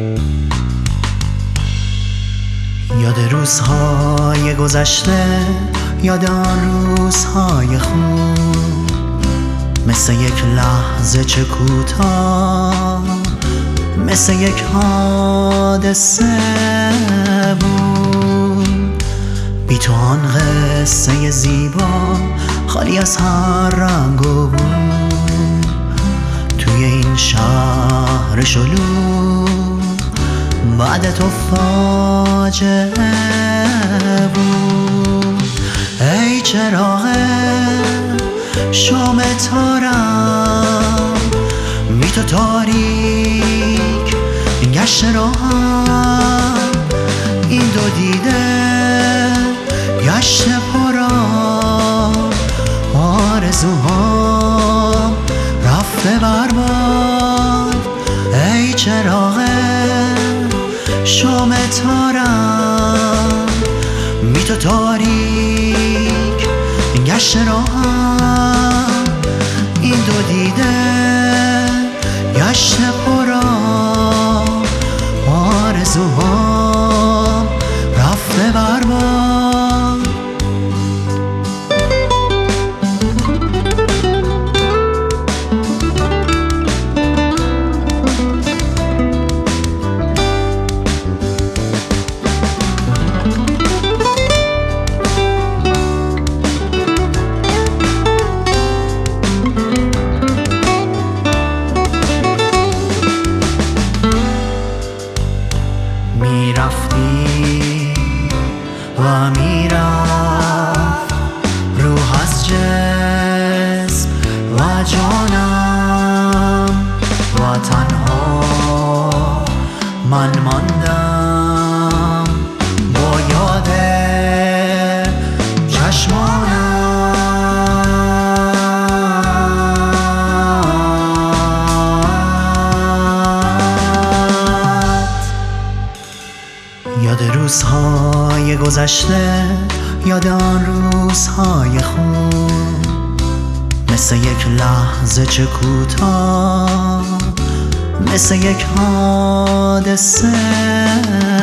یاد روزهای گذشته، یاد آن روزهای خوب، مثل یک لحظه چه کوتاه، مثل یک حادثه بود. بی تو آن قصه زیبا خالی از هر رنگ و بو، توی این شهر شلوغ بعد تو فاجعه بود. ای چراغ شام تارم، بی تو تاریک گشت راهم، این دو دیده گشت پرام، آرزوهام رفته برباد. ای چراغ شام تارم، بی تو تاریک گشت راهم، این دو دیده گشت پرام، آرزوهام رفته برباد. میرفتی و میرفت روح از جسم و جانم، و تنها من ماندم با یاد چشمانم. یاد روزهای گذشته، یاد آن روزهای خوب، مثل یک لحظه چه کوتاه، مثل یک حادثه